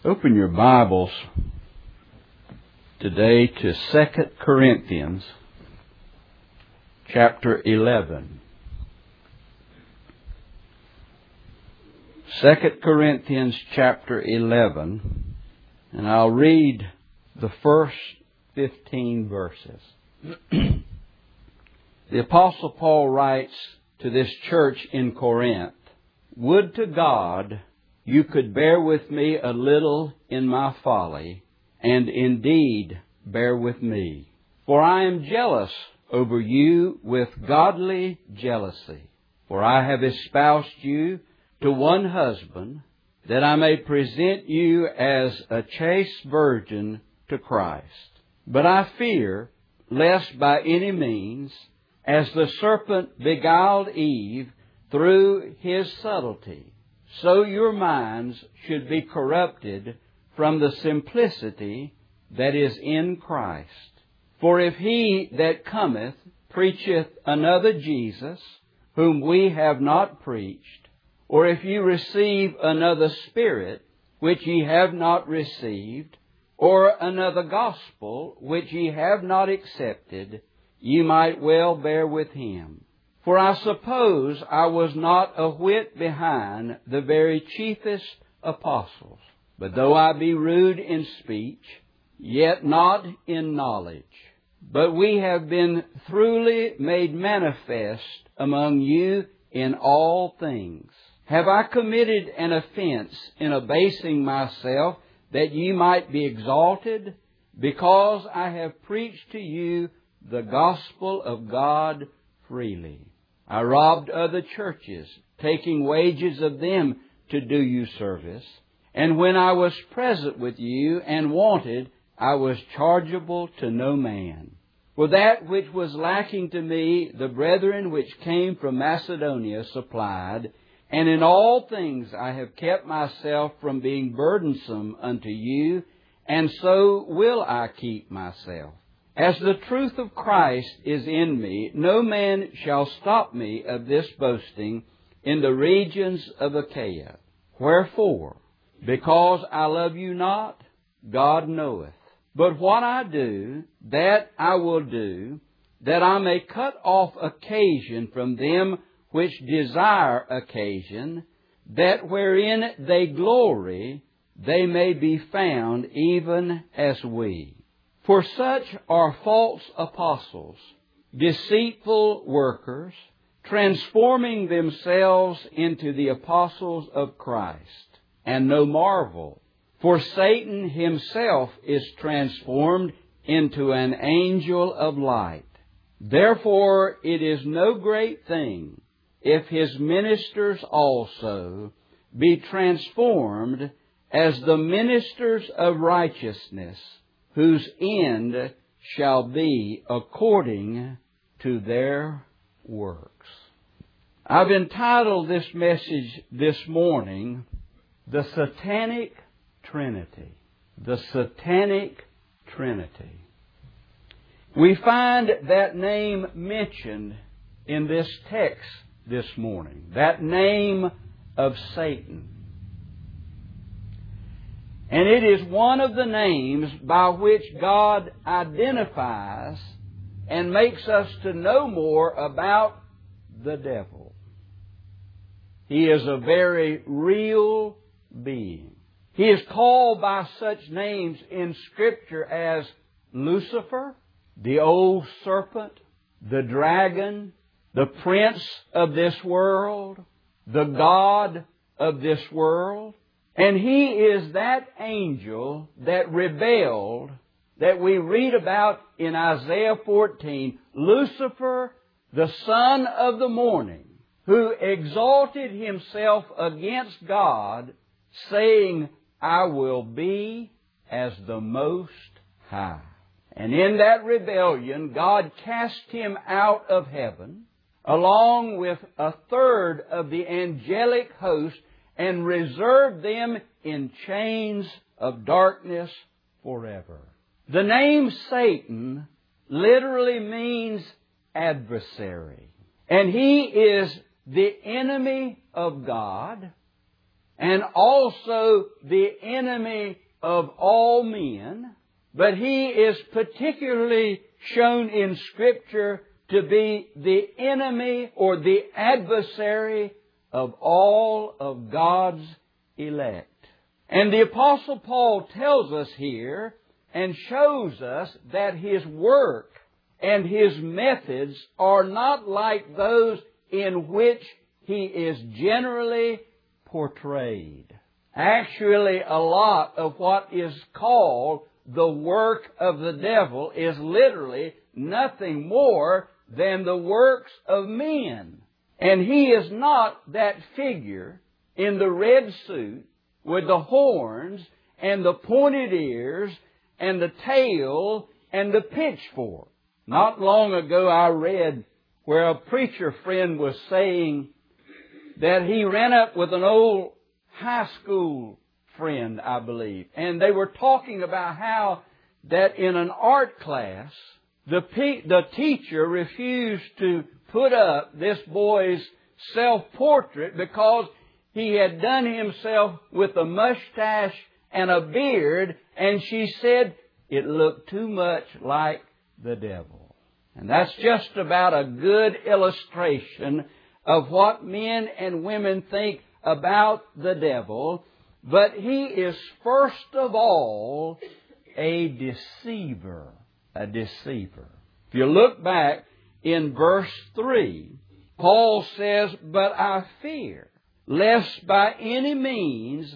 Open your Bibles today to 2 Corinthians chapter 11. 2 Corinthians chapter 11, and I'll read the first 15 verses. The Apostle Paul writes to this church in Corinth, "Would to God you could bear with me a little in my folly, and indeed bear with me. For I am jealous over you with godly jealousy. For I have espoused you to one husband, that I may present you as a chaste virgin to Christ. But I fear, lest by any means, as the serpent beguiled Eve through his subtlety, so your minds should be corrupted from the simplicity that is in Christ. For if he that cometh preacheth another Jesus, whom we have not preached, or if ye receive another Spirit, which ye have not received, or another gospel, which ye have not accepted, ye might well bear with him. For I suppose I was not a whit behind the very chiefest apostles. But though I be rude in speech, yet not in knowledge. But we have been throughly made manifest among you in all things. Have I committed an offense in abasing myself, that ye might be exalted? Because I have preached to you the gospel of God freely. I robbed other churches, taking wages of them to do you service. And when I was present with you and wanted, I was chargeable to no man. For that which was lacking to me, the brethren which came from Macedonia supplied, and in all things I have kept myself from being burdensome unto you, and so will I keep myself. As the truth of Christ is in me, no man shall stop me of this boasting in the regions of Achaia. Wherefore? Because I love you not? God knoweth. But what I do, that I will do, that I may cut off occasion from them which desire occasion, that wherein they glory, they may be found even as we. For such are false apostles, deceitful workers, transforming themselves into the apostles of Christ. And no marvel, for Satan himself is transformed into an angel of light. Therefore it is no great thing if his ministers also be transformed as the ministers of righteousness, whose end shall be according to their works." I've entitled this message this morning, "The Satanic Trinity." The Satanic Trinity. We find that name mentioned in this text this morning, that name of Satan. And it is one of the names by which God identifies and makes us to know more about the devil. He is a very real being. He is called by such names in Scripture as Lucifer, the old serpent, the dragon, the prince of this world, the god of this world. And he is that angel that rebelled, that we read about in Isaiah 14, Lucifer, the son of the morning, who exalted himself against God, saying, "I will be as the Most High." And in that rebellion, God cast him out of heaven, along with a third of the angelic host, and reserved them in chains of darkness forever. The name Satan literally means adversary. And he is the enemy of God and also the enemy of all men, but he is particularly shown in Scripture to be the enemy or the adversary of all of God's elect. And the Apostle Paul tells us here and shows us that his work and his methods are not like those in which he is generally portrayed. Actually, a lot of what is called the work of the devil is literally nothing more than the works of men. And he is not that figure in the red suit with the horns and the pointed ears and the tail and the pitchfork. Not long ago I read where a preacher friend was saying that he ran up with an old high school friend, I believe, and they were talking about how that in an art class, the teacher refused to put up this boy's self-portrait because he had done himself with a mustache and a beard, and she said it looked too much like the devil. And that's just about a good illustration of what men and women think about the devil. But he is first of all a deceiver. A deceiver. If you look back in verse 3, Paul says, "But I fear, lest by any means,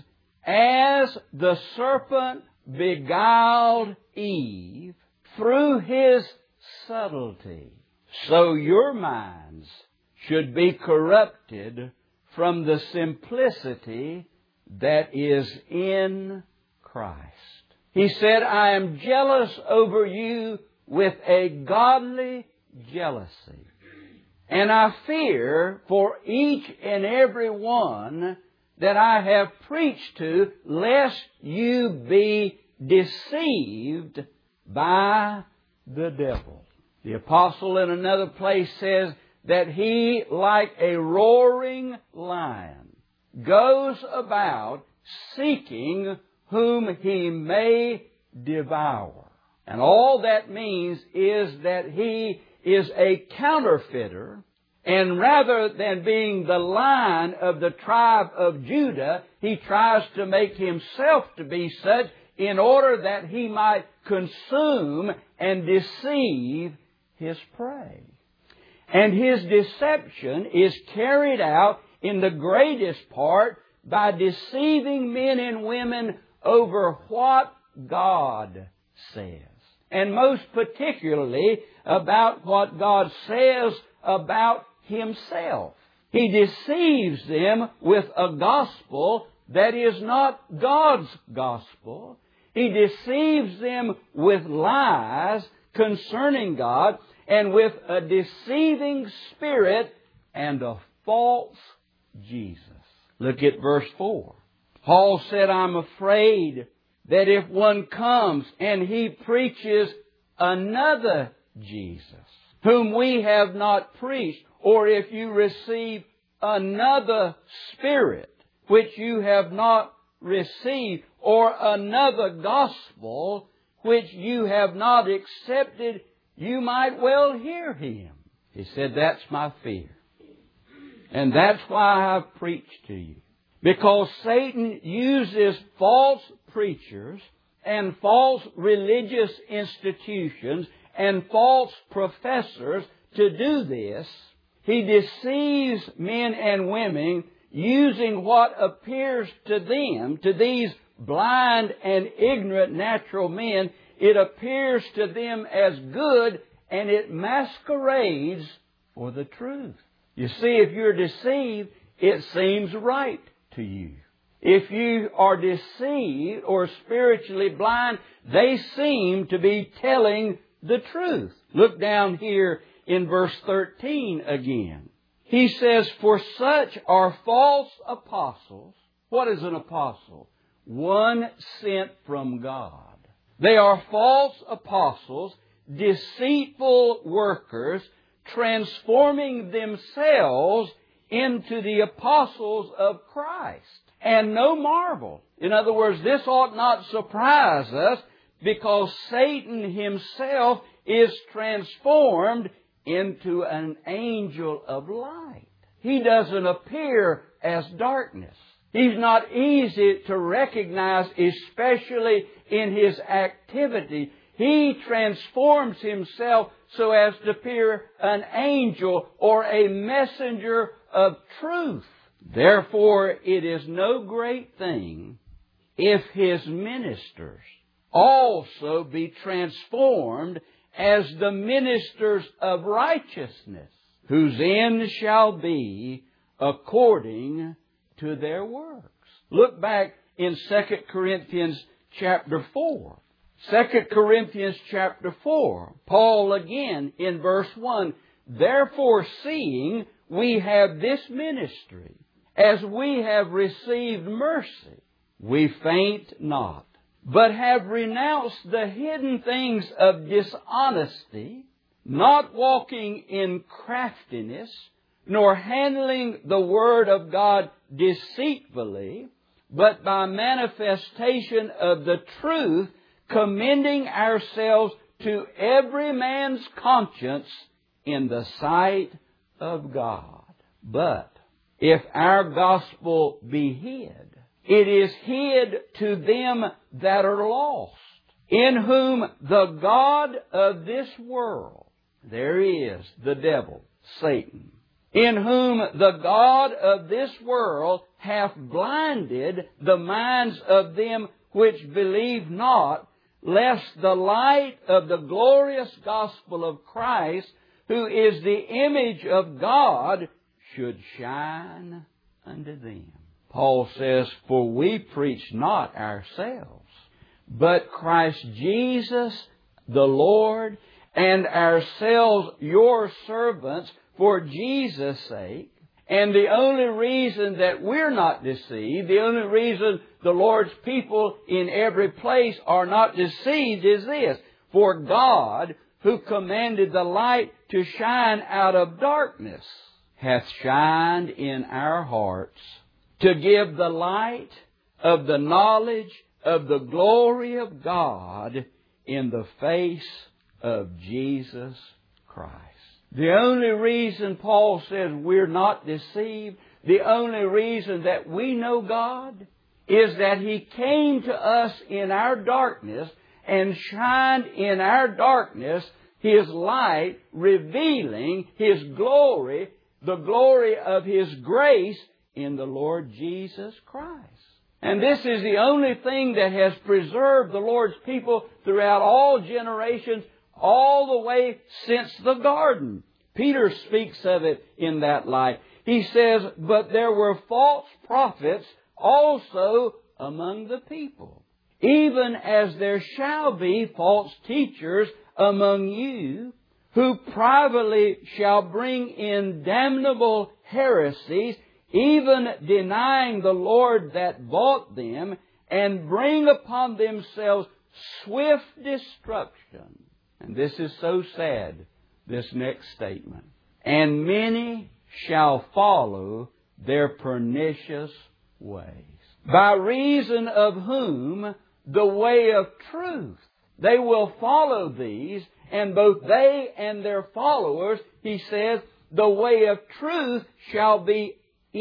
as the serpent beguiled Eve through his subtlety, so your minds should be corrupted from the simplicity that is in Christ." He said, "I am jealous over you with a godly jealousy. And I fear for each and every one that I have preached to, lest you be deceived by the devil." The apostle in another place says that he, like a roaring lion, goes about seeking whom he may devour. And all that means is that he is a counterfeiter, and rather than being the Lion of the tribe of Judah, he tries to make himself to be such in order that he might consume and deceive his prey. And his deception is carried out in the greatest part by deceiving men and women over what God says. And most particularly about what God says about Himself. He deceives them with a gospel that is not God's gospel. He deceives them with lies concerning God and with a deceiving spirit and a false Jesus. Look at verse 4. Paul said, "I'm afraid that if one comes and he preaches another Jesus, whom we have not preached, or if you receive another Spirit, which you have not received, or another gospel, which you have not accepted, you might well hear him." He said, "That's my fear. And that's why I've preached to you. Because Satan uses false preachers and false religious institutions and false professors to do this. He deceives men and women using what appears to them, to these blind and ignorant natural men, it appears to them as good, and it masquerades for the truth. You see, if you're deceived, it seems right to you. If you are deceived or spiritually blind, they seem to be telling the truth. Look down here in verse 13 again. He says, "For such are false apostles." What is an apostle? One sent from God. They are false apostles, deceitful workers, transforming themselves into the apostles of Christ. And no marvel. In other words, this ought not surprise us, because Satan himself is transformed into an angel of light. He doesn't appear as darkness. He's not easy to recognize, especially in his activity. He transforms himself so as to appear an angel or a messenger of truth. Therefore, it is no great thing if his ministers also be transformed as the ministers of righteousness, whose end shall be according to their works. Look back in 2 Corinthians chapter 4. 2 Corinthians chapter 4, Paul again in verse 1, "Therefore, seeing we have this ministry, as we have received mercy, we faint not, but have renounced the hidden things of dishonesty, not walking in craftiness, nor handling the word of God deceitfully, but by manifestation of the truth, commending ourselves to every man's conscience in the sight of God. But if our gospel be hid, it is hid to them that are lost, in whom the God of this world," there he is, the devil, Satan, "in whom the God of this world hath blinded the minds of them which believe not, lest the light of the glorious gospel of Christ, who is the image of God, should shine unto them." Paul says, "For we preach not ourselves, but Christ Jesus the Lord, and ourselves your servants for Jesus' sake." And the only reason that we're not deceived, the only reason the Lord's people in every place are not deceived is this: for God, who commanded the light to shine out of darkness, hath shined in our hearts to give the light of the knowledge of the glory of God in the face of Jesus Christ. The only reason Paul says we're not deceived, the only reason that we know God, is that He came to us in our darkness and shined in our darkness His light, revealing His glory, the glory of His grace in the Lord Jesus Christ. And this is the only thing that has preserved the Lord's people throughout all generations, all the way since the garden. Peter speaks of it in that light. He says, "But there were false prophets also among the people, even as there shall be false teachers among you, who privately shall bring in damnable heresies, even denying the Lord that bought them, and bring upon themselves swift destruction." And this is so sad, this next statement. "And many shall follow their pernicious ways, by reason of whom the way of truth," they will follow these, and both they and their followers, he says, "the way of truth shall be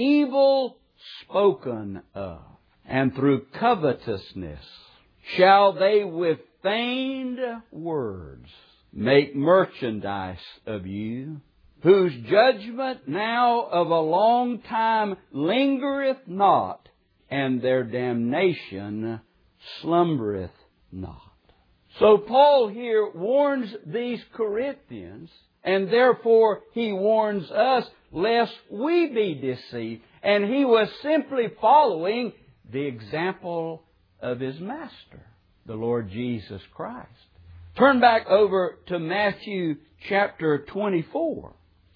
evil spoken of, and through covetousness shall they with feigned words make merchandise of you, whose judgment now of a long time lingereth not, and their damnation slumbereth not." So Paul here warns these Corinthians, and therefore he warns us lest we be deceived. And he was simply following the example of his Master, the Lord Jesus Christ. Turn back over to Matthew chapter 24.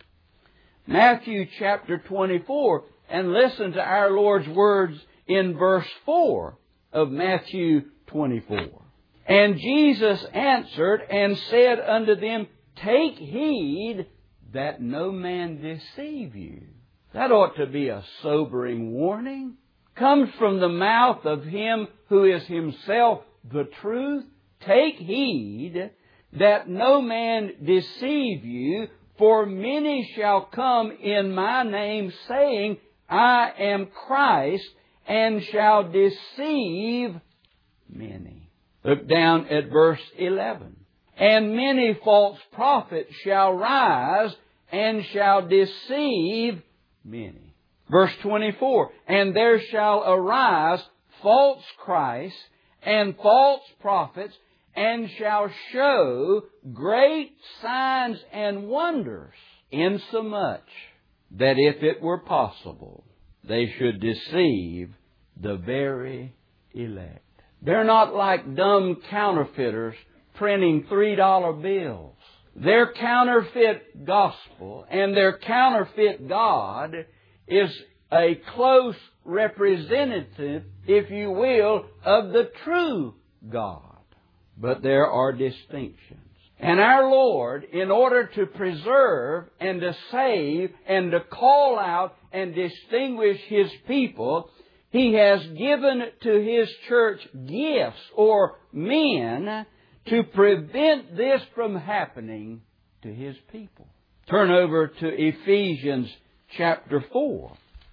Matthew chapter 24, and listen to our Lord's words in verse 4 of Matthew 24. "And Jesus answered and said unto them, Take heed that no man deceive you." That ought to be a sobering warning. comes from the mouth of Him who is Himself the truth. Take heed that no man deceive you, for many shall come in my name, saying, I am Christ, and shall deceive many. Look down at verse 11. And many false prophets shall rise, and shall deceive many. Verse 24. And there shall arise false Christs and false prophets, and shall show great signs and wonders, insomuch that if it were possible, they should deceive the very elect. They're not like dumb counterfeiters printing $3 bills. Their counterfeit gospel and their counterfeit God is a close representative, if you will, of the true God. But there are distinctions. And our Lord, in order to preserve and to save and to call out and distinguish His people, He has given to His church gifts or men to prevent this from happening to His people. Turn over to Ephesians chapter 4.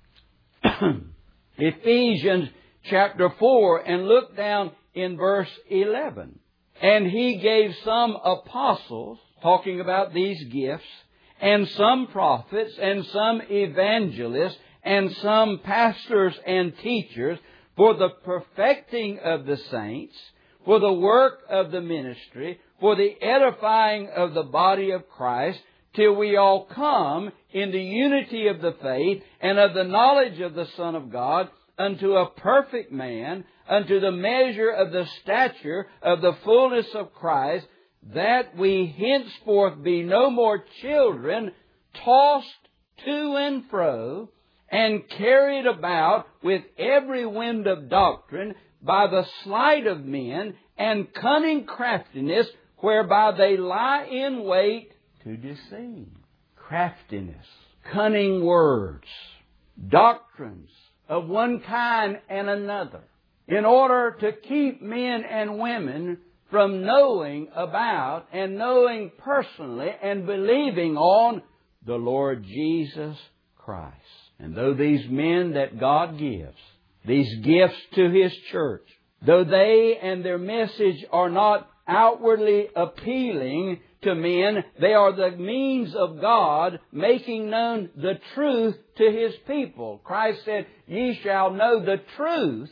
Ephesians chapter 4, and look down in verse 11. And He gave some apostles, talking about these gifts, and some prophets, and some evangelists, and some pastors and teachers, for the perfecting of the saints, for the work of the ministry, for the edifying of the body of Christ, till we all come in the unity of the faith and of the knowledge of the Son of God, unto a perfect man, unto the measure of the stature of the fullness of Christ, that we henceforth be no more children, tossed to and fro, and carried about with every wind of doctrine, by the sleight of men and cunning craftiness, whereby they lie in wait to deceive. Craftiness, cunning words, doctrines of one kind and another, in order to keep men and women from knowing about and knowing personally and believing on the Lord Jesus Christ. And though these men that God gives, these gifts to His church, though they and their message are not outwardly appealing to men, they are the means of God making known the truth to His people. Christ said, ye shall know the truth,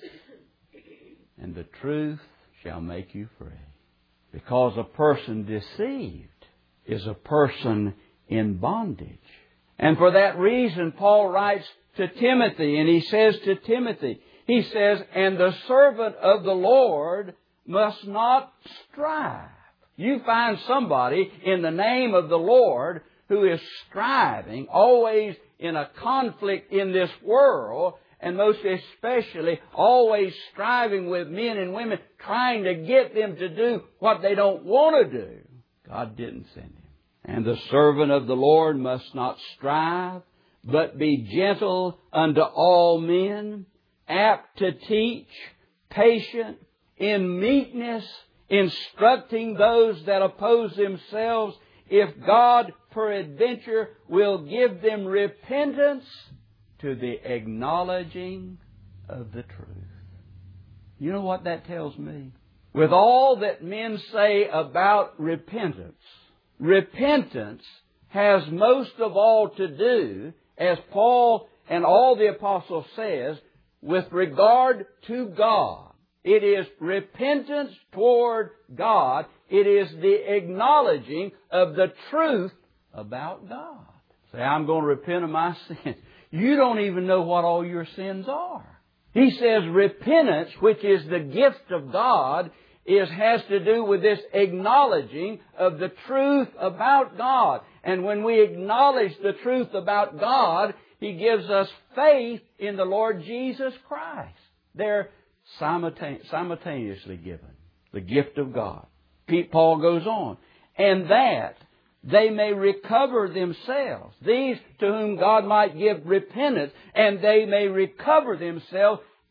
and the truth shall make you free. Because a person deceived is a person in bondage. And for that reason, Paul writes to Timothy, and he says to Timothy, he says, and the servant of the Lord must not strive. You find somebody in the name of the Lord who is striving, always in a conflict in this world, and most especially always striving with men and women, trying to get them to do what they don't want to do. God didn't send him. And the servant of the Lord must not strive, but be gentle unto all men, apt to teach, patient, in meekness, instructing those that oppose themselves, if God peradventure will give them repentance to the acknowledging of the truth. You know what that tells me? With all that men say about repentance, repentance has most of all to do, as Paul and all the apostles says, with regard to God. It is repentance toward God. It is the acknowledging of the truth about God. Say, I'm going to repent of my sins. You don't even know what all your sins are. He says repentance, which is the gift of God, has to do with this acknowledging of the truth about God. And when we acknowledge the truth about God, He gives us faith in the Lord Jesus Christ. They're simultaneously given. The gift of God. Paul goes on. And that they may recover themselves. These to whom God might give repentance, and they may recover themselves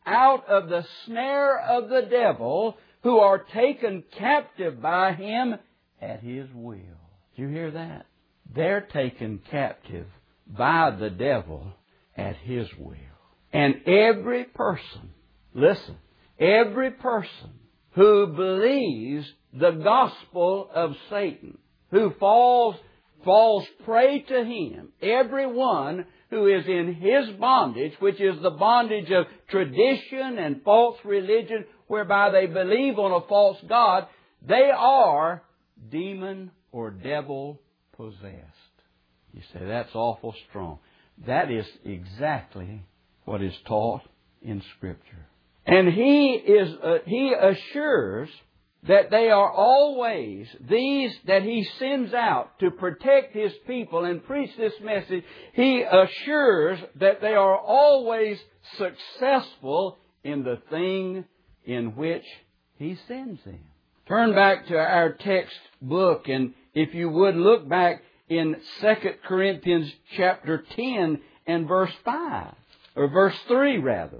out of the snare of the devil, who are taken captive by him at his will. Did you hear that? They're taken captive by the devil at his will. And every person, listen, every person who believes the gospel of Satan, who falls prey to him, everyone who is in his bondage, which is the bondage of tradition and false religion, whereby they believe on a false god, they are demon or devil possessed. You say, that's awful strong. That is exactly what is taught in Scripture. And he assures that they are always, these that he sends out to protect his people and preach this message, he assures that they are always successful in the thing in which he sends them. Turn back to our text book, and if you would look back in 2 Corinthians chapter 10 and verse 5, or verse 3 rather.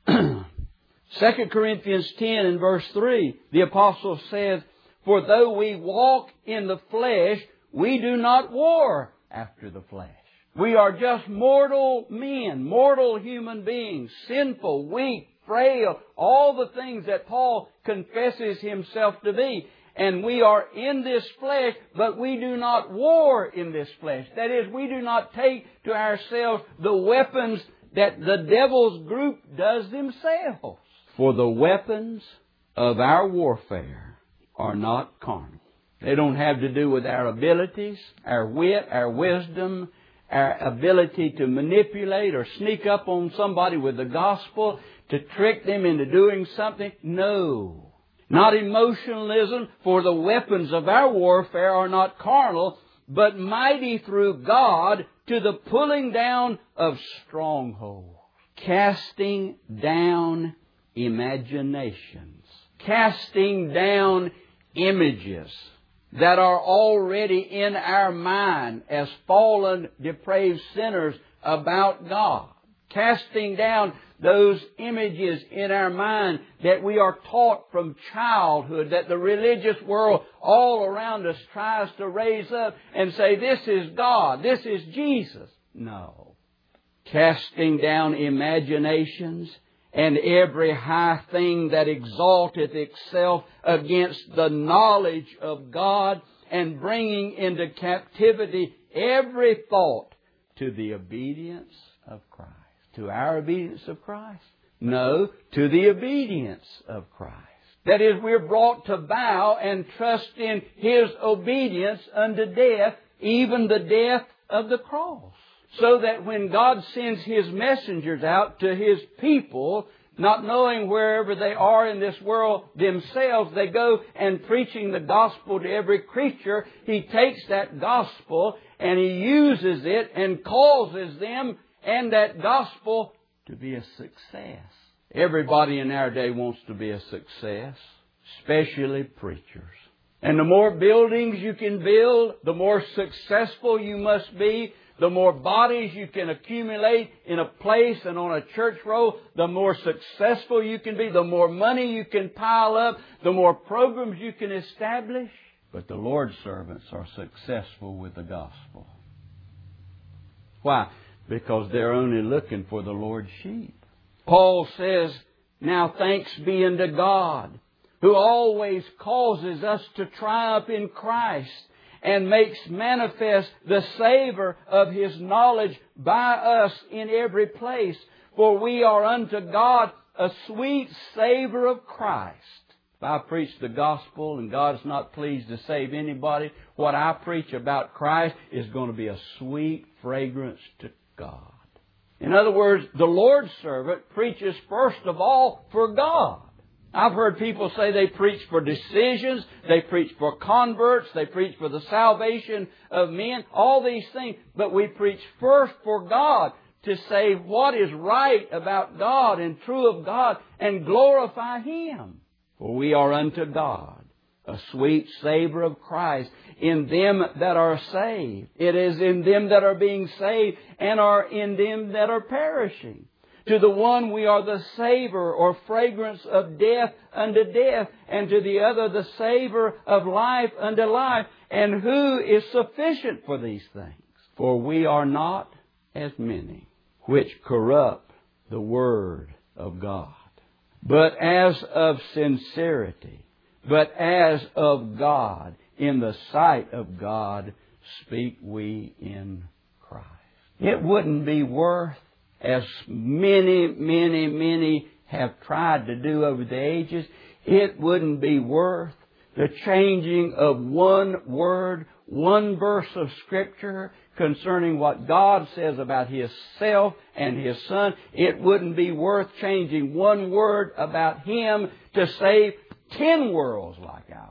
2 Corinthians 10 and verse 3, the apostle says, "For though we walk in the flesh, we do not war after the flesh." We are just mortal men, mortal human beings, sinful, weak, frail, all the things that Paul confesses himself to be. And we are in this flesh, but we do not war in this flesh. That is, we do not take to ourselves the weapons that the devil's group does themselves. For the weapons of our warfare are not carnal. They don't have to do with our abilities, our wit, our wisdom, our ability to manipulate or sneak up on somebody with the gospel, to trick them into doing something. No. Not emotionalism, for the weapons of our warfare are not carnal, but mighty through God to the pulling down of strongholds, casting down imaginations, casting down images that are already in our mind as fallen, depraved sinners about God. Casting down those images in our mind that we are taught from childhood, that the religious world all around us tries to raise up and say, this is God, this is Jesus. No. Casting down imaginations and every high thing that exalteth itself against the knowledge of God, and bringing into captivity every thought to the obedience of Christ. To our obedience of Christ? No, to the obedience of Christ. That is, we're brought to bow and trust in His obedience unto death, even the death of the cross. So that when God sends His messengers out to His people, not knowing wherever they are in this world themselves, they go and preaching the gospel to every creature. He takes that gospel and He uses it and causes them and that gospel to be a success. Everybody in our day wants to be a success, especially preachers. And the more buildings you can build, the more successful you must be. The more bodies you can accumulate in a place and on a church roll, the more successful you can be. The more money you can pile up, the more programs you can establish. But the Lord's servants are successful with the gospel. Why? Because they're only looking for the Lord's sheep. Paul says, "Now thanks be unto God, who always causes us to triumph in Christ, and makes manifest the savour of His knowledge by us in every place. For we are unto God a sweet savour of Christ." If I preach the gospel and God's not pleased to save anybody, what I preach about Christ is going to be a sweet fragrance to God. In other words, the Lord's servant preaches first of all for God. I've heard people say they preach for decisions, they preach for converts, they preach for the salvation of men, all these things. But we preach first for God, to say what is right about God and true of God and glorify Him. For we are unto God a sweet savour of Christ in them that are saved. It is in them that are being saved and are in them that are perishing. To the one we are the savor or fragrance of death unto death, and to the other the savor of life unto life. And who is sufficient for these things? For we are not as many which corrupt the word of God, but as of sincerity, but as of God, in the sight of God, speak we in Christ. It wouldn't be worth, as many have tried to do over the ages, it wouldn't be worth the changing of one word, one verse of Scripture concerning what God says about His self and His Son. It wouldn't be worth changing one word about Him to save 10 worlds like ours.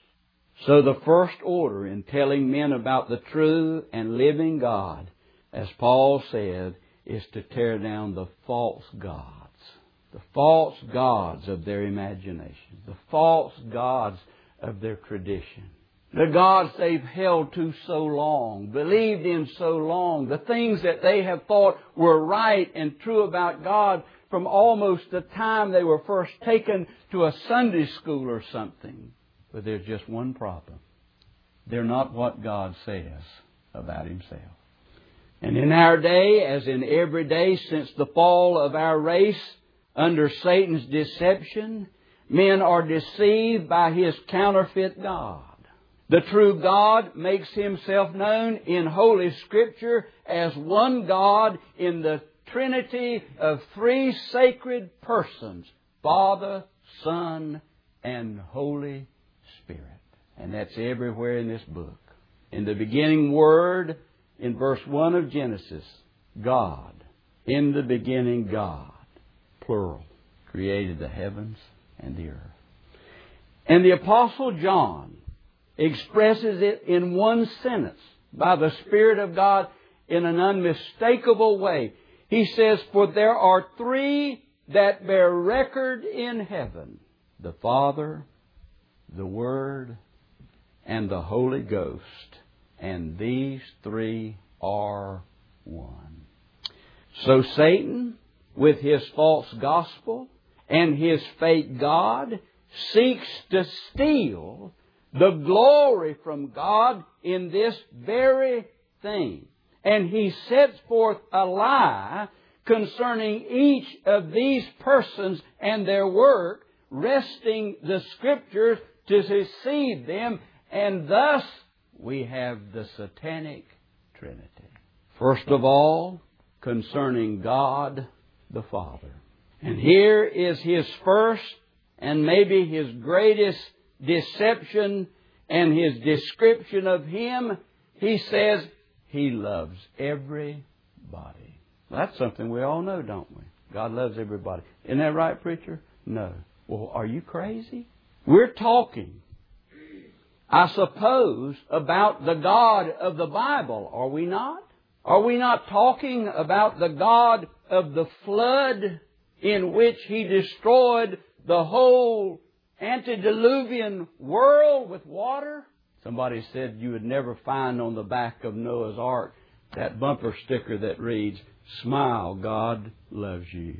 So the first order in telling men about the true and living God, as Paul said, is to tear down the false gods. The false gods of their imagination. The false gods of their tradition. The gods they've held to so long, believed in so long, the things that they have thought were right and true about God from almost the time they were first taken to a Sunday school or something. But there's just one problem. They're not what God says about Himself. And in our day, as in every day since the fall of our race under Satan's deception, men are deceived by his counterfeit God. The true God makes Himself known in Holy Scripture as one God in the Trinity of 3 sacred persons, Father, Son, and Holy Spirit. And that's everywhere in this book. In the beginning word, in verse 1 of Genesis, God, in the beginning God, plural, created the heavens and the earth. And the Apostle John expresses it in one sentence by the Spirit of God in an unmistakable way. He says, "For there are 3 that bear record in heaven, the Father, the Word, and the Holy Ghost, and these 3 are one." So Satan, with his false gospel and his fake God, seeks to steal the glory from God in this very thing. And he sets forth a lie concerning each of these persons and their work, wresting the Scriptures to deceive them, and thus we have the satanic Trinity. First of all, concerning God the Father. And here is his first and maybe his greatest deception and his description of Him. He says He loves everybody. That's something we all know, don't we? God loves everybody. Isn't that right, preacher? No. Well, are you crazy? We're talking, I suppose, about the God of the Bible, are we not? Are we not talking about the God of the flood in which He destroyed the whole antediluvian world with water? Somebody said you would never find on the back of Noah's Ark that bumper sticker that reads, "Smile, God loves you."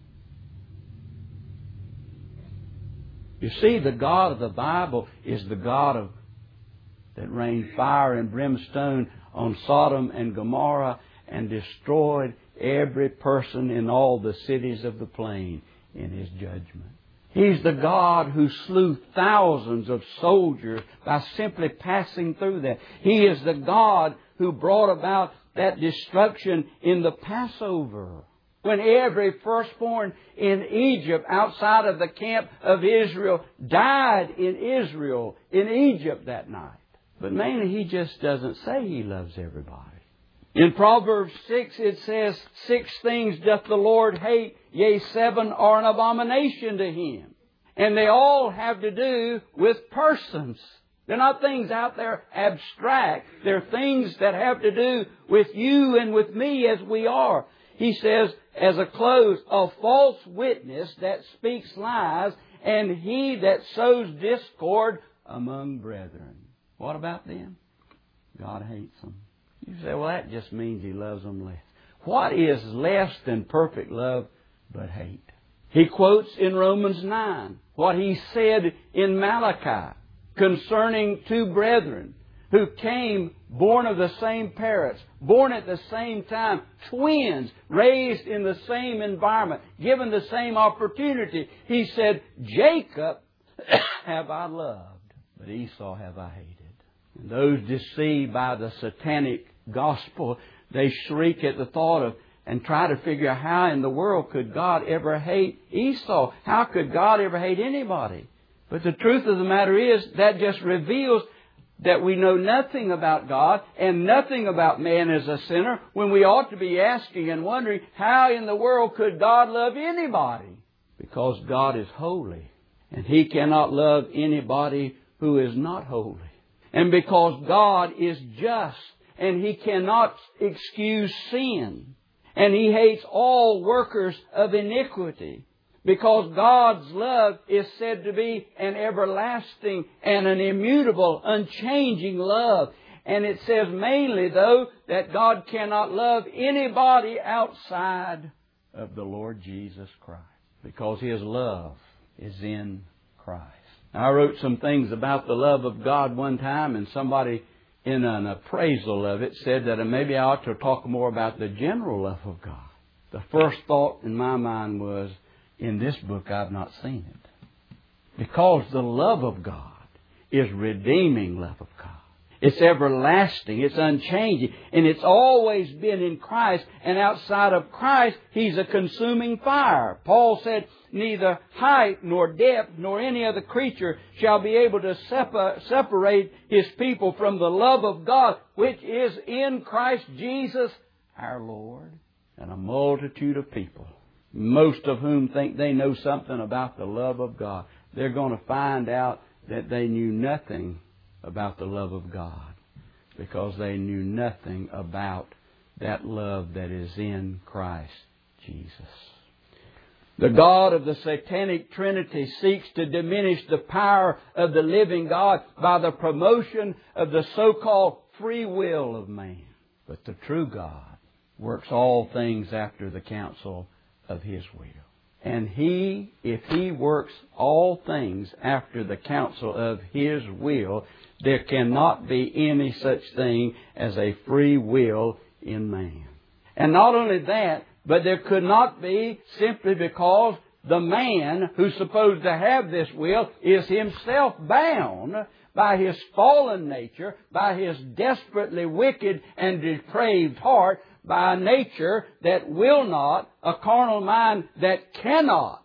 You see, the God of the Bible is the God that rained fire and brimstone on Sodom and Gomorrah and destroyed every person in all the cities of the plain in His judgment. He's the God who slew thousands of soldiers by simply passing through that. He is the God who brought about that destruction in the Passover, when every firstborn in Egypt, outside of the camp of Israel, died in Egypt that night. But mainly He just doesn't say He loves everybody. In Proverbs 6 it says, 6 things doth the Lord hate, yea, 7 are an abomination to Him. And they all have to do with persons. They're not things out there abstract. They're things that have to do with you and with me as we are. He says, as a close, a false witness that speaks lies, and he that sows discord among brethren. What about them? God hates them. You say, well, that just means He loves them less. What is less than perfect love but hate. He quotes in Romans 9 what he said in Malachi concerning two brethren who came born of the same parents, born at the same time, twins, raised in the same environment, given the same opportunity. He said, Jacob have I loved, but Esau have I hated. And those deceived by the satanic gospel, they shriek at the thought of and try to figure out how in the world could God ever hate Esau? How could God ever hate anybody? But the truth of the matter is that just reveals that we know nothing about God and nothing about man as a sinner when we ought to be asking and wondering how in the world could God love anybody? Because God is holy and He cannot love anybody who is not holy. And because God is just and He cannot excuse sin. And He hates all workers of iniquity. Because God's love is said to be an everlasting and an immutable, unchanging love. And it says mainly, though, that God cannot love anybody outside of the Lord Jesus Christ. Because His love is in Christ. I wrote some things about the love of God one time, and somebody in an appraisal of it said that maybe I ought to talk more about the general love of God. The first thought in my mind was, in this book I've not seen it. Because the love of God is redeeming love of God. It's everlasting, it's unchanging, and it's always been in Christ, and outside of Christ, He's a consuming fire. Paul said, neither height nor depth nor any other creature shall be able to separate His people from the love of God, which is in Christ Jesus our Lord. And a multitude of people, most of whom think they know something about the love of God, they're going to find out that they knew nothing about the love of God, because they knew nothing about that love that is in Christ Jesus. The God of the satanic Trinity seeks to diminish the power of the living God by the promotion of the so-called free will of man. But the true God works all things after the counsel of His will. And if He works all things after the counsel of His will, there cannot be any such thing as a free will in man. And not only that, but there could not be, simply because the man who's supposed to have this will is himself bound by his fallen nature, by his desperately wicked and depraved heart, by a nature that will not, a carnal mind that cannot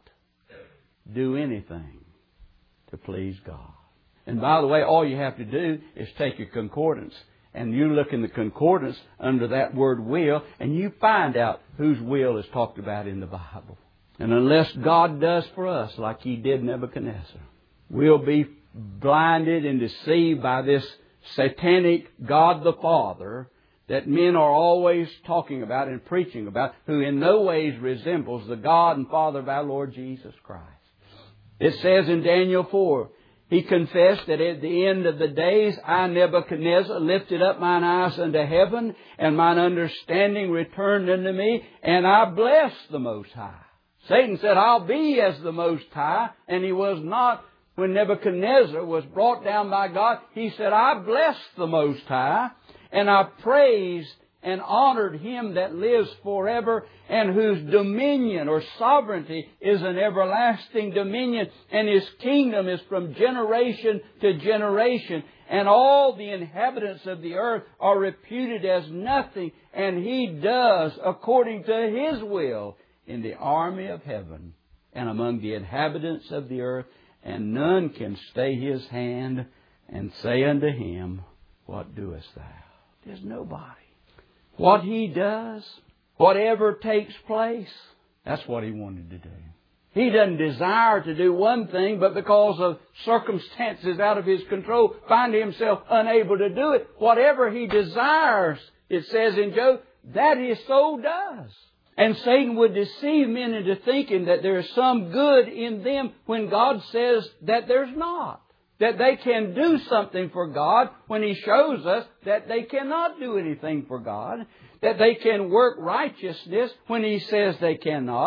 do anything to please God. And by the way, all you have to do is take your concordance, and you look in the concordance under that word will, and you find out whose will is talked about in the Bible. And unless God does for us like He did Nebuchadnezzar, we'll be blinded and deceived by this satanic God the Father that men are always talking about and preaching about, who in no ways resembles the God and Father of our Lord Jesus Christ. It says in Daniel 4, he confessed that at the end of the days, I, Nebuchadnezzar, lifted up mine eyes unto heaven, and mine understanding returned unto me, and I blessed the Most High. Satan said, I'll be as the Most High, and he was not. When Nebuchadnezzar was brought down by God, he said, I blessed the Most High, and I praised and honored Him that lives forever, and whose dominion or sovereignty is an everlasting dominion, and His kingdom is from generation to generation. And all the inhabitants of the earth are reputed as nothing, and He does according to His will in the army of heaven and among the inhabitants of the earth, and none can stay His hand and say unto Him, what doest thou? There's nobody. What He does, whatever takes place, that's what He wanted to do. He doesn't desire to do one thing, but because of circumstances out of His control, find Himself unable to do it. Whatever He desires, it says in Job, that His soul does. And Satan would deceive men into thinking that there is some good in them when God says that there's not. That they can do something for God when He shows us that they cannot do anything for God. That they can work righteousness when He says they cannot.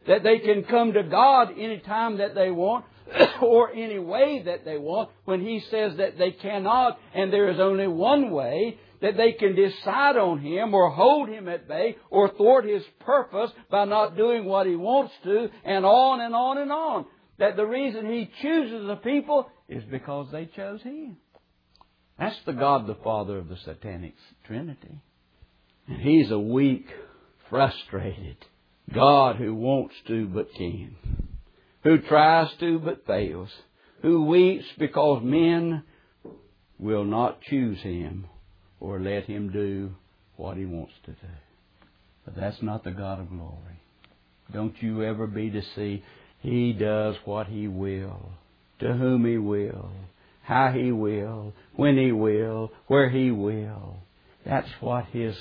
that they can come to God any time that they want or any way that they want, when He says that they cannot and there is only one way, that they can decide on Him or hold Him at bay or thwart His purpose by not doing what He wants to, and on and on and on. That the reason He chooses the people is because they chose Him. That's the God the Father of the Satanic Trinity. And He's a weak, frustrated God who wants to but can't, who tries to but fails, who weeps because men will not choose Him or let Him do what He wants to do. But that's not the God of glory. Don't you ever be deceived. He does what He will, to whom He will, how He will, when He will, where He will. That's what His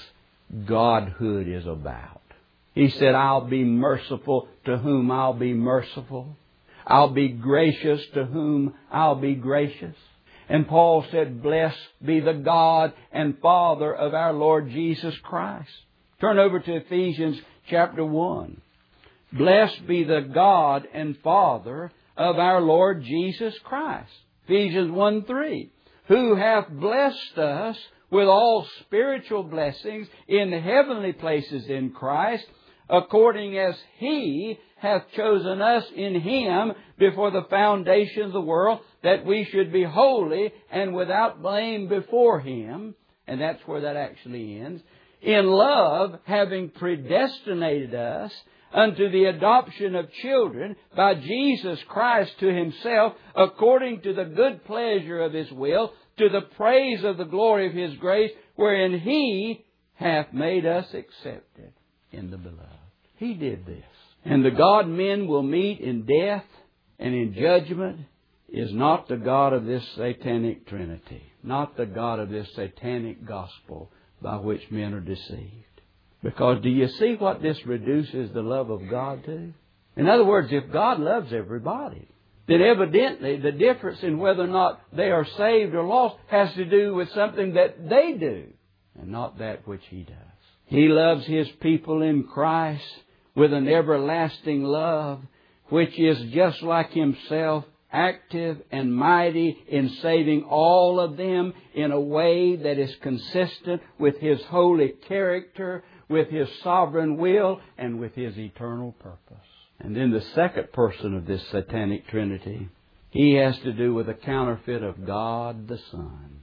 Godhood is about. He said, I'll be merciful to whom I'll be merciful. I'll be gracious to whom I'll be gracious. And Paul said, blessed be the God and Father of our Lord Jesus Christ. Turn over to Ephesians chapter 1. Blessed be the God and Father of our Lord Jesus Christ. Ephesians 1:3. Who hath blessed us with all spiritual blessings in the heavenly places in Christ, according as He hath chosen us in Him before the foundation of the world, that we should be holy and without blame before Him. And that's where that actually ends. In love, having predestinated us unto the adoption of children by Jesus Christ to Himself, according to the good pleasure of His will, to the praise of the glory of His grace, wherein He hath made us accepted in the Beloved. He did this. And the God men will meet in death and in judgment is not the God of this satanic trinity, not the God of this satanic gospel by which men are deceived. Because do you see what this reduces the love of God to? In other words, if God loves everybody, then evidently the difference in whether or not they are saved or lost has to do with something that they do and not that which He does. He loves His people in Christ with an everlasting love, which is just like Himself, active and mighty in saving all of them in a way that is consistent with His holy character, with His sovereign will, and with His eternal purpose. And then the second person of this satanic trinity, he has to do with a counterfeit of God the Son.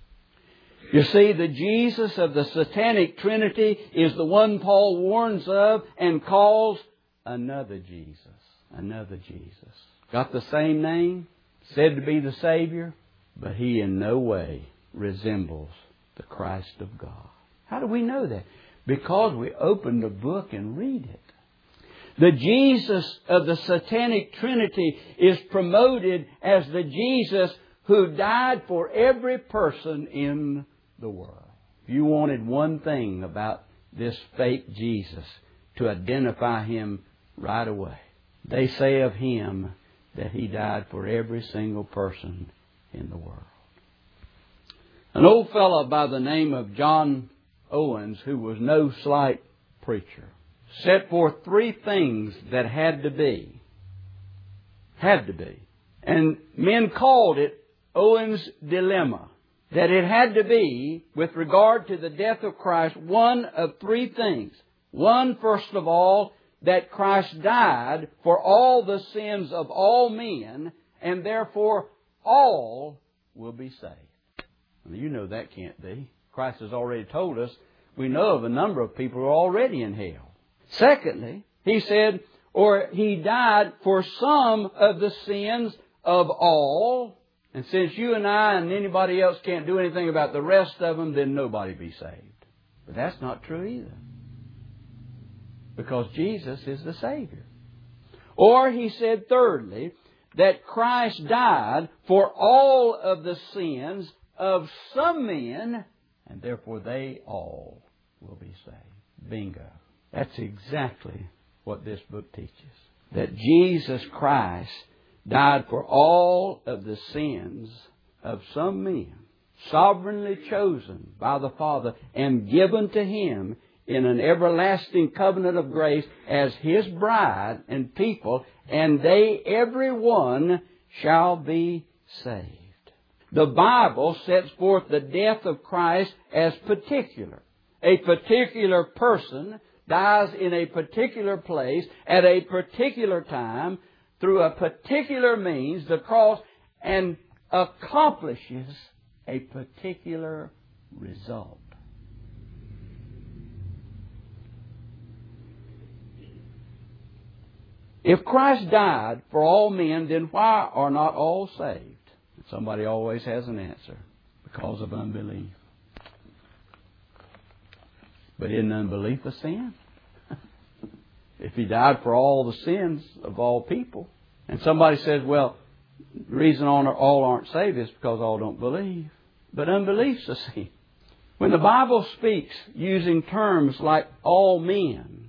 You see, the Jesus of the satanic trinity is the one Paul warns of and calls another Jesus. Another Jesus. Got the same name, said to be the Savior, but He in no way resembles the Christ of God. How do we know that? Because we open the book and read it. The Jesus of the satanic trinity is promoted as the Jesus who died for every person in the world. If you wanted one thing about this fake Jesus to identify Him right away, they say of Him that He died for every single person in the world. An old fellow by the name of John Owens, who was no slight preacher, set forth three things that had to be. And men called it Owens' dilemma. That it had to be, with regard to the death of Christ, one of three things. One, first of all, that Christ died for all the sins of all men, and therefore all will be saved. Well, you know that can't be. Christ has already told us, we know of a number of people who are already in hell. Secondly, He said, or He died for some of the sins of all. And since you and I and anybody else can't do anything about the rest of them, then nobody be saved. But that's not true either. Because Jesus is the Savior. Or He said, thirdly, that Christ died for all of the sins of some men, and therefore they all will be saved. Bingo. That's exactly what this book teaches. That Jesus Christ died for all of the sins of some men, sovereignly chosen by the Father and given to Him in an everlasting covenant of grace as His bride and people, and they, every one, shall be saved. The Bible sets forth the death of Christ as particular. A particular person dies in a particular place at a particular time through a particular means, the cross, and accomplishes a particular result. If Christ died for all men, then why are not all saved? Somebody always has an answer. Because of unbelief. But isn't unbelief a sin? If He died for all the sins of all people. And somebody says, well, the reason all aren't saved is because all don't believe. But unbelief's a sin. When the Bible speaks using terms like all men,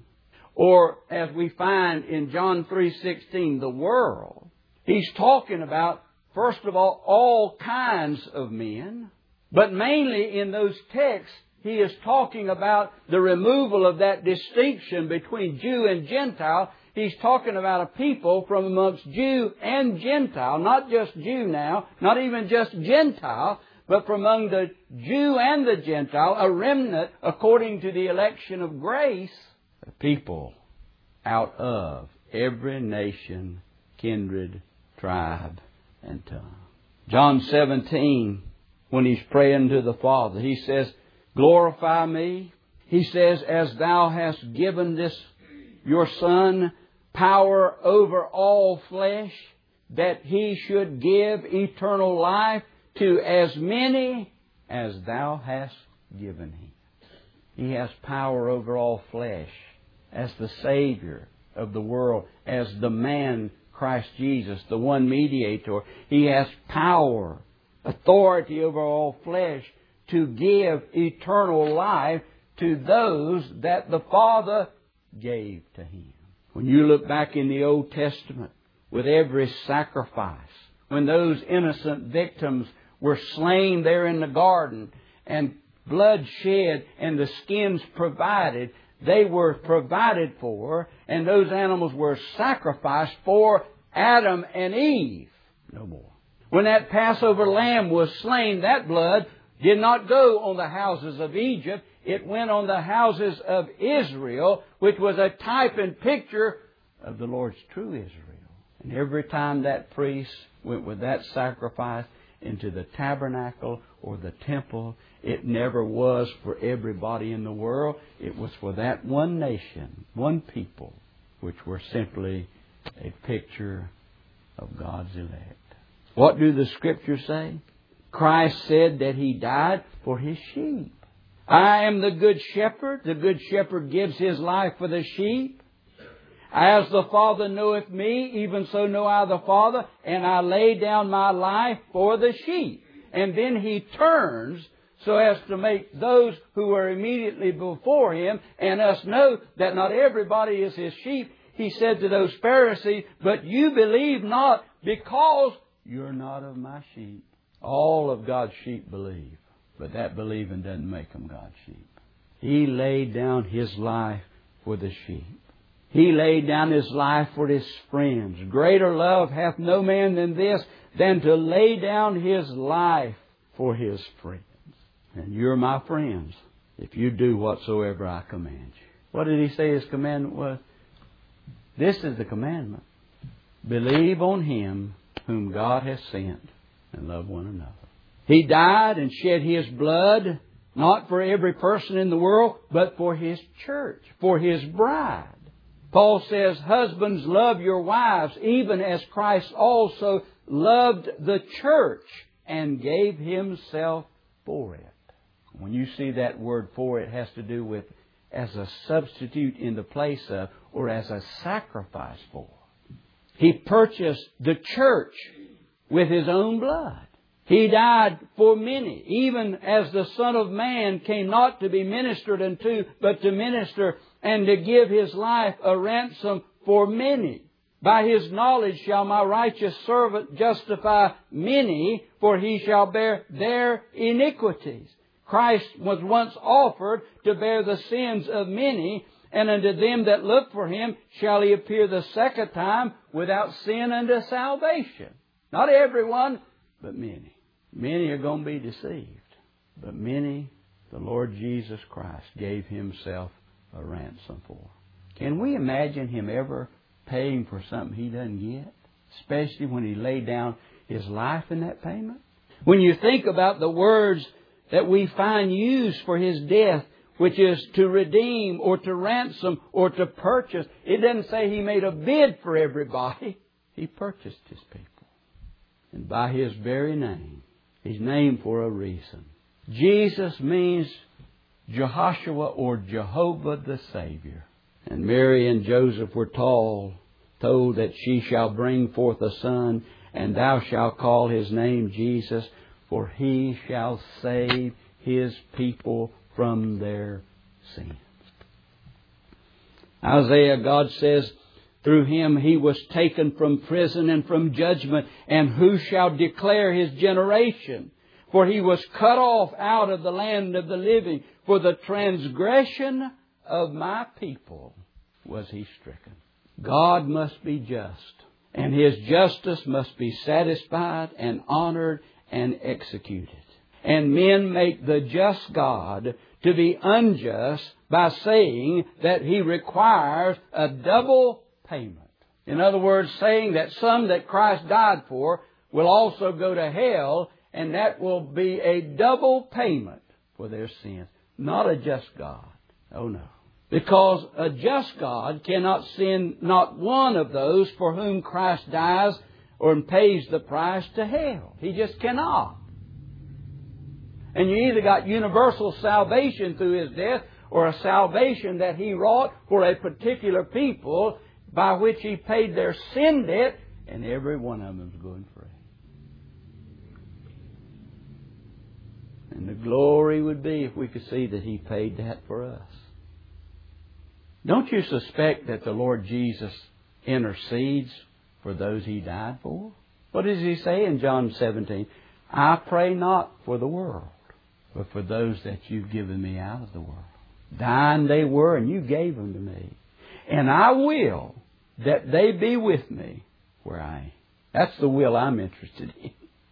or as we find in John 3:16, the world, He's talking about, first of all kinds of men. But mainly in those texts, He is talking about the removal of that distinction between Jew and Gentile. He's talking about a people from amongst Jew and Gentile, not just Jew now, not even just Gentile, but from among the Jew and the Gentile, a remnant according to the election of grace, a people out of every nation, kindred, tribe, and tongue. John 17, when He's praying to the Father, He says, glorify me. He says, as Thou hast given this, your Son, power over all flesh, that He should give eternal life to as many as Thou hast given Him. He has power over all flesh as the Savior of the world, as the man Christ Jesus, the one mediator. He has power, authority over all flesh to give eternal life to those that the Father gave to Him. When you look back in the Old Testament, with every sacrifice, when those innocent victims were slain there in the garden, and blood shed, and the skins provided, they were provided for, and those animals were sacrificed for Adam and Eve. No more. When that Passover lamb was slain, that blood did not go on the houses of Egypt. It went on the houses of Israel, which was a type and picture of the Lord's true Israel. And every time that priest went with that sacrifice into the tabernacle or the temple, it never was for everybody in the world. It was for that one nation, one people, which were simply a picture of God's elect. What do the Scriptures say? Christ said that He died for His sheep. I am the good shepherd. The good shepherd gives his life for the sheep. As the Father knoweth me, even so know I the Father, and I lay down my life for the sheep. And then He turns so as to make those who are immediately before Him and us know that not everybody is His sheep. He said to those Pharisees, but you believe not because you're not of my sheep. All of God's sheep believe, but that believing doesn't make them God's sheep. He laid down His life for the sheep. He laid down His life for His friends. Greater love hath no man than this, than to lay down his life for his friends. And you're my friends if you do whatsoever I command you. What did He say His commandment was? This is the commandment. Believe on Him whom God has sent and love one another. He died and shed His blood, not for every person in the world, but for His church, for His bride. Paul says, husbands, love your wives, even as Christ also loved the church and gave Himself for it. When you see that word for, it has to do with as a substitute in the place of, or as a sacrifice for. He purchased the church with His own blood. He died for many, even as the Son of Man came not to be ministered unto, but to minister and to give His life a ransom for many. By His knowledge shall my righteous servant justify many, for he shall bear their iniquities. Christ was once offered to bear the sins of many, and unto them that look for Him shall He appear the second time without sin unto salvation. Not everyone, but many. Many are going to be deceived. But many, the Lord Jesus Christ gave Himself a ransom for. Can we imagine Him ever paying for something He doesn't get? Especially when He laid down His life in that payment? When you think about the words that we find used for His death, which is to redeem or to ransom or to purchase, it doesn't say He made a bid for everybody. He purchased His people. And by His very name, His name for a reason. Jesus means Jehoshua or Jehovah the Savior. And Mary and Joseph were told that she shall bring forth a son, and thou shalt call His name Jesus, for He shall save His people from their sins. Isaiah, God says, through Him He was taken from prison and from judgment, and who shall declare His generation? For He was cut off out of the land of the living. For the transgression of my people was He stricken. God must be just, and His justice must be satisfied and honored and executed. And men make the just God to be unjust by saying that He requires a double payment. In other words, saying that some that Christ died for will also go to hell, and that will be a double payment for their sins. Not a just God. Oh no. Because a just God cannot send not one of those for whom Christ dies or pays the price to hell. He just cannot. And you either got universal salvation through His death, or a salvation that He wrought for a particular people by which He paid their sin debt, and every one of them is going free. And the glory would be if we could see that He paid that for us. Don't you suspect that the Lord Jesus intercedes for those He died for? What does He say in John 17? I pray not for the world, but for those that You've given me out of the world. Thine they were, and You gave them to me. And I will that they be with me where I am. That's the will I'm interested in.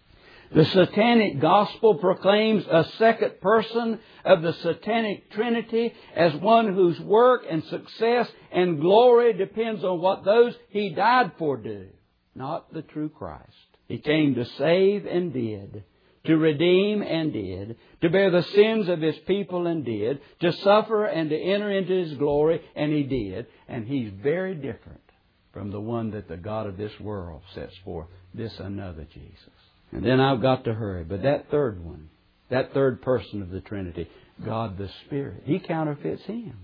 The Satanic Gospel proclaims a second person of the Satanic Trinity as one whose work and success and glory depends on what those He died for do, not the true Christ. He came to save and did, to redeem and did, to bear the sins of His people and did, to suffer and to enter into His glory, and He did. And He's very different from the one that the God of this world sets forth, this another Jesus. And then I've got to hurry. But that third one, that third person of the Trinity, God the Spirit, He counterfeits Him.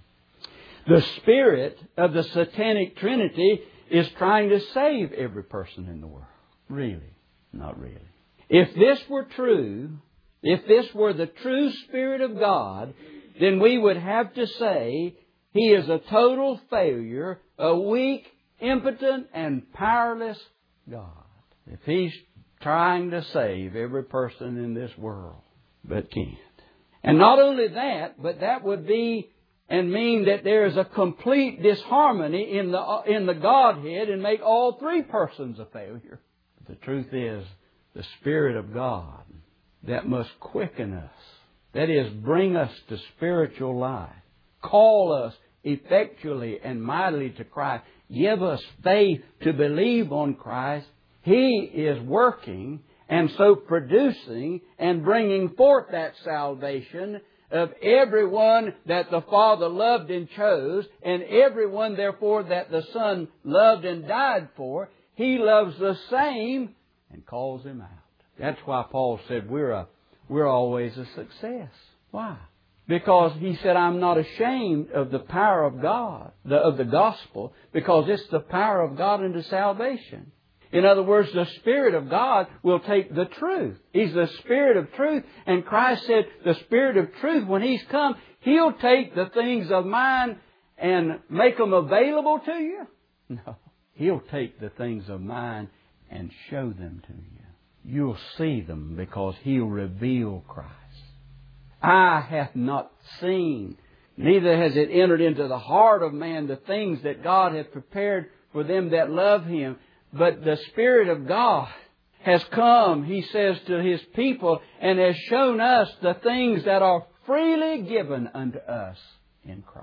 The Spirit of the Satanic Trinity is trying to save every person in the world. Really? Not really. If this were true, if this were the true Spirit of God, then we would have to say He is a total failure, a weak, impotent, and powerless God. If He's trying to save every person in this world, but can't. And not only that, but that would be and mean that there is a complete disharmony in the Godhead and make all three persons a failure. But the truth is, the Spirit of God that must quicken us, that is, bring us to spiritual life, call us effectually and mightily to Christ, give us faith to believe on Christ, He is working and so producing and bringing forth that salvation of everyone that the Father loved and chose, and everyone, therefore, that the Son loved and died for. He loves the same and calls him out. That's why Paul said we're always a success. Why? Because he said, I'm not ashamed of the power of God, of the gospel, because it's the power of God unto salvation. In other words, the Spirit of God will take the truth. He's the Spirit of truth. And Christ said, the Spirit of truth, when He's come, He'll take the things of mine and make them available to you. No. He'll take the things of mine and show them to you. You'll see them because He'll reveal Christ. eye hath not seen, neither has it entered into the heart of man the things that God hath prepared for them that love Him. But the Spirit of God has come, He says, to His people and has shown us the things that are freely given unto us in Christ.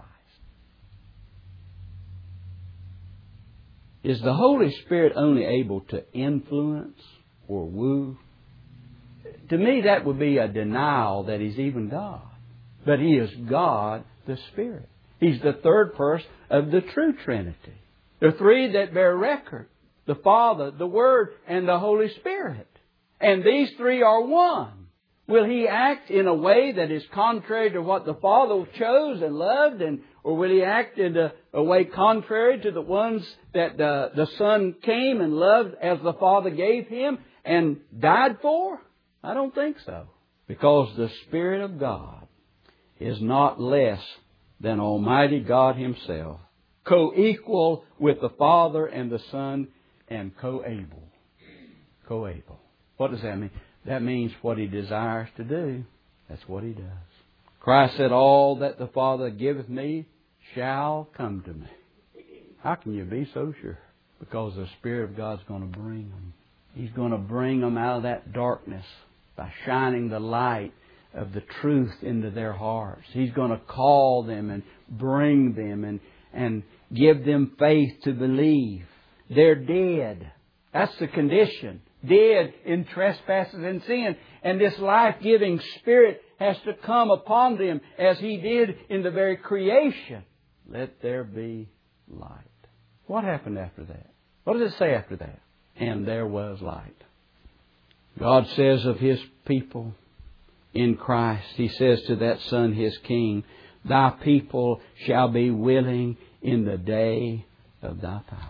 Is the Holy Spirit only able to influence or woo? To me, that would be a denial that He's even God. But He is God, the Spirit. He's the third person of the true Trinity. The three that bear record: the Father, the Word, and the Holy Spirit. And these three are one. Will He act in a way that is contrary to what the Father chose and loved, or will He act in a way contrary to the ones that the Son came and loved as the Father gave Him and died for? I don't think so. Because the Spirit of God is not less than Almighty God Himself, co-equal with the Father and the Son, and co-able. Co-able. What does that mean? That means what He desires to do, that's what He does. Christ said, all that the Father giveth me shall come to me. How can you be so sure? Because the Spirit of God's going to bring them. He's going to bring them out of that darkness by shining the light of the truth into their hearts. He's going to call them and bring them and give them faith to believe. They're dead. That's the condition. Dead in trespasses and sin. And this life-giving Spirit has to come upon them as He did in the very creation. Let there be light. What happened after that? What does it say after that? And there was light. God says of His people in Christ, He says to that Son, His King, Thy people shall be willing in the day of Thy power.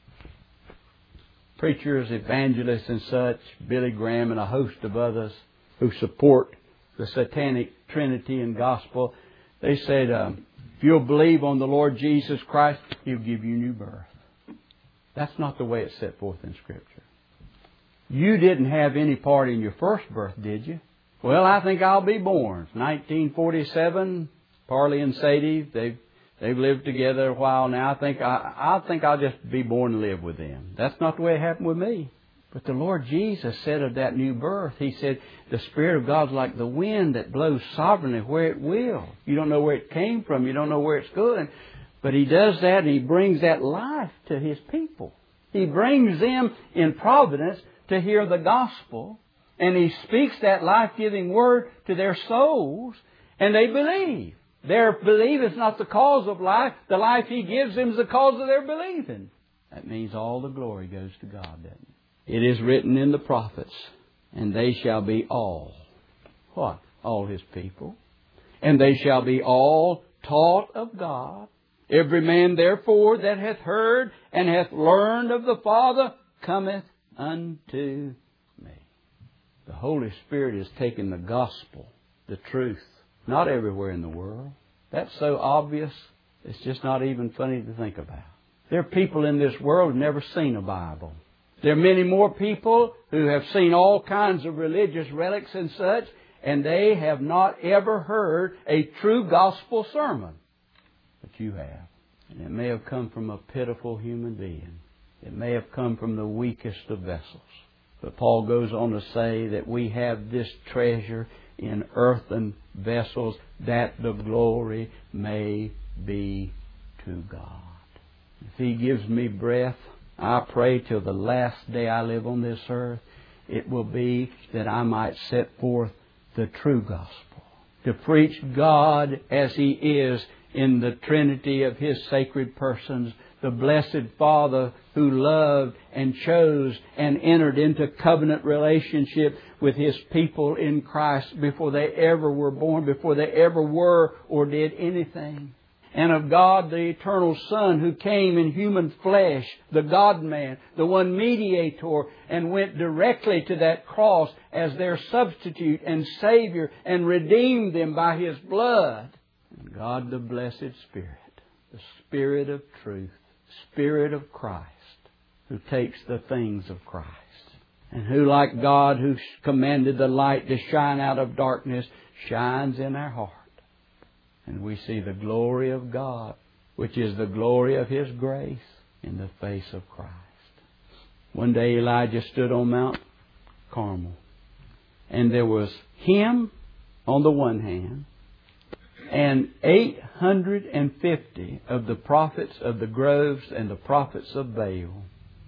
Preachers, evangelists and such, Billy Graham and a host of others who support the satanic Trinity and gospel, they said, if you'll believe on the Lord Jesus Christ, He'll give you new birth. That's not the way it's set forth in Scripture. You didn't have any part in your first birth, did you? Well, I think I'll be born. 1947, Parley and Sadie, they've lived together a while now. I think I'll just be born and live with them. That's not the way it happened with me. But the Lord Jesus said of that new birth, He said, the Spirit of God's like the wind that blows sovereignly where it will. You don't know where it came from. You don't know where it's going. But He does that and He brings that life to His people. He brings them in providence to hear the gospel. And He speaks that life-giving word to their souls. And they believe. Their belief is not the cause of life. The life He gives them is the cause of their believing. That means all the glory goes to God, doesn't it? It is written in the prophets, and they shall be all. What? All His people. And they shall be all taught of God. Every man therefore that hath heard and hath learned of the Father cometh unto me. The Holy Spirit is taking the gospel, the truth. Not everywhere in the world. That's so obvious, it's just not even funny to think about. There are people in this world who have never seen a Bible. There are many more people who have seen all kinds of religious relics and such, and they have not ever heard a true gospel sermon. But you have. And it may have come from a pitiful human being. It may have come from the weakest of vessels. But Paul goes on to say that we have this treasure in earthen vessels, that the glory may be to God. If He gives me breath, I pray till the last day I live on this earth, it will be that I might set forth the true gospel. To preach God as He is in the Trinity of His sacred persons, the blessed Father who loved and chose and entered into covenant relationship with His people in Christ before they ever were born, before they ever were or did anything. And of God, the eternal Son who came in human flesh, the God-man, the one mediator, and went directly to that cross as their substitute and Savior and redeemed them by His blood. And God, the blessed Spirit, the Spirit of truth, Spirit of Christ, who takes the things of Christ, and who, like God, who commanded the light to shine out of darkness, shines in our heart. And we see the glory of God, which is the glory of His grace in the face of Christ. One day Elijah stood on Mount Carmel, and there was him on the one hand, and 850 of the prophets of the groves and the prophets of Baal.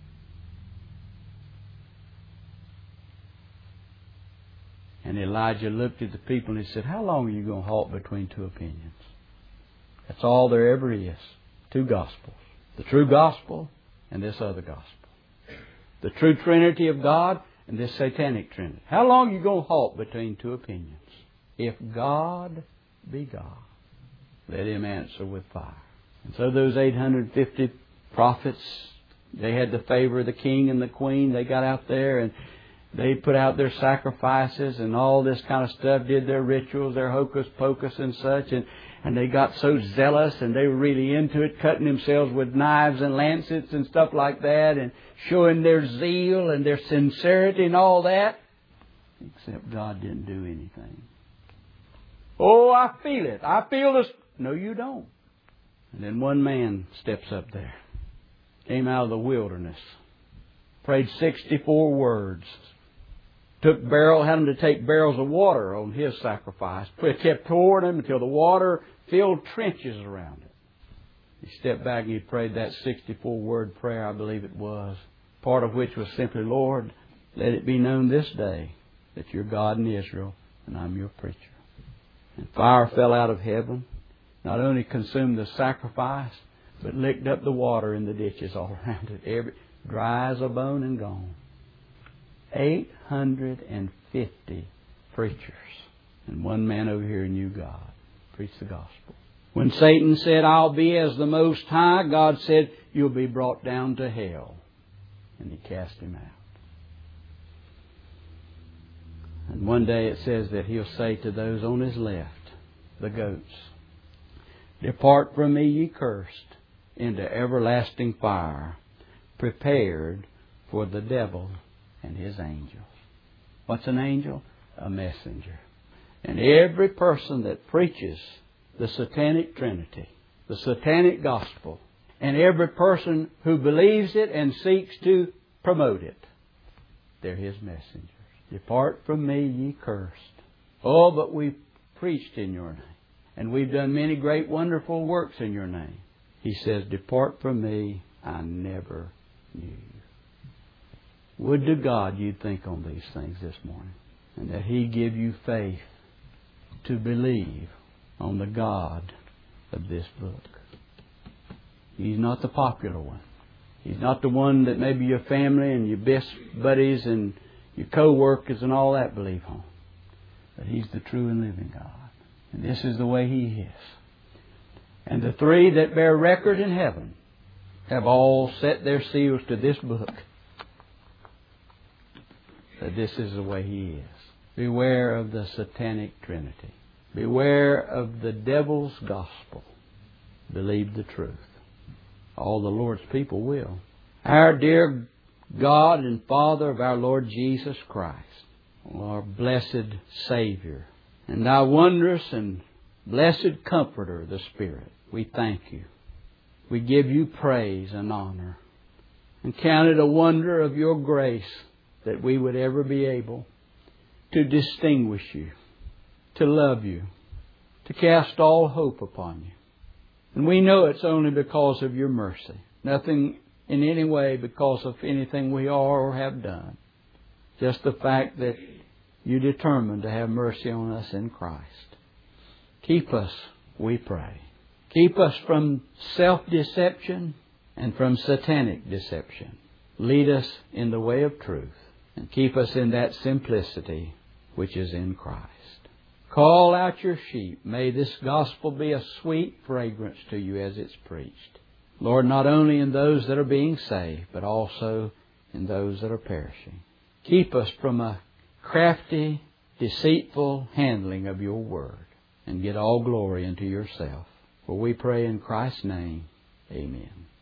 And Elijah looked at the people and he said, how long are you going to halt between two opinions? That's all there ever is. Two gospels. The true gospel and this other gospel. The true Trinity of God and this satanic Trinity. How long are you going to halt between two opinions? If God be God, let Him answer with fire. And so those 850 prophets, they had the favor of the king and the queen. They got out there and they put out their sacrifices and all this kind of stuff, did their rituals, their hocus pocus and such, and they got so zealous and they were really into it, cutting themselves with knives and lancets and stuff like that, and showing their zeal and their sincerity and all that. Except God didn't do anything. Oh, I feel it. I feel this. No, you don't. And then one man steps up there. Came out of the wilderness. Prayed 64 words. Had them to take barrels of water on his sacrifice. Kept pouring them until the water filled trenches around it. He stepped back and he prayed that 64-word prayer, I believe it was. Part of which was simply, Lord, let it be known this day that you're God in Israel and I'm your preacher. And fire fell out of heaven. Not only consumed the sacrifice, but licked up the water in the ditches all around it. Dry as a bone and gone. 850 preachers. And one man over here knew God. Preached the gospel. When Satan said, I'll be as the Most High, God said, you'll be brought down to hell. And He cast him out. And one day it says that He'll say to those on His left, the goats, depart from me, ye cursed, into everlasting fire, prepared for the devil and his angels. What's an angel? A messenger. And every person that preaches the satanic Trinity, the satanic gospel, and every person who believes it and seeks to promote it, they're His messengers. Depart from me, ye cursed. Oh, but we've preached in your name. And we've done many great, wonderful works in your name. He says, depart from me, I never knew you. Would to God you'd think on these things this morning. And that He give you faith to believe on the God of this book. He's not the popular one. He's not the one that maybe your family and your best buddies and your co-workers and all that believe on. But He's the true and living God. And this is the way He is. And the three that bear record in heaven have all set their seals to this book. That this is the way He is. Beware of the satanic Trinity. Beware of the devil's gospel. Believe the truth. All the Lord's people will. Our dear God and Father of our Lord Jesus Christ, our blessed Savior, and Our wondrous and blessed Comforter, the Spirit, we thank You. We give You praise and honor, and count it a wonder of Your grace that we would ever be able to distinguish You, to love You, to cast all hope upon You. And we know it's only because of Your mercy. Nothing in any way because of anything we are or have done. Just the fact that You determined to have mercy on us in Christ. Keep us, we pray. Keep us from self-deception and from satanic deception. Lead us in the way of truth. And keep us in that simplicity which is in Christ. Call out Your sheep. May this gospel be a sweet fragrance to You as it's preached. Lord, not only in those that are being saved, but also in those that are perishing. Keep us from a crafty, deceitful handling of Your word, and get all glory unto Yourself. For we pray in Christ's name, amen.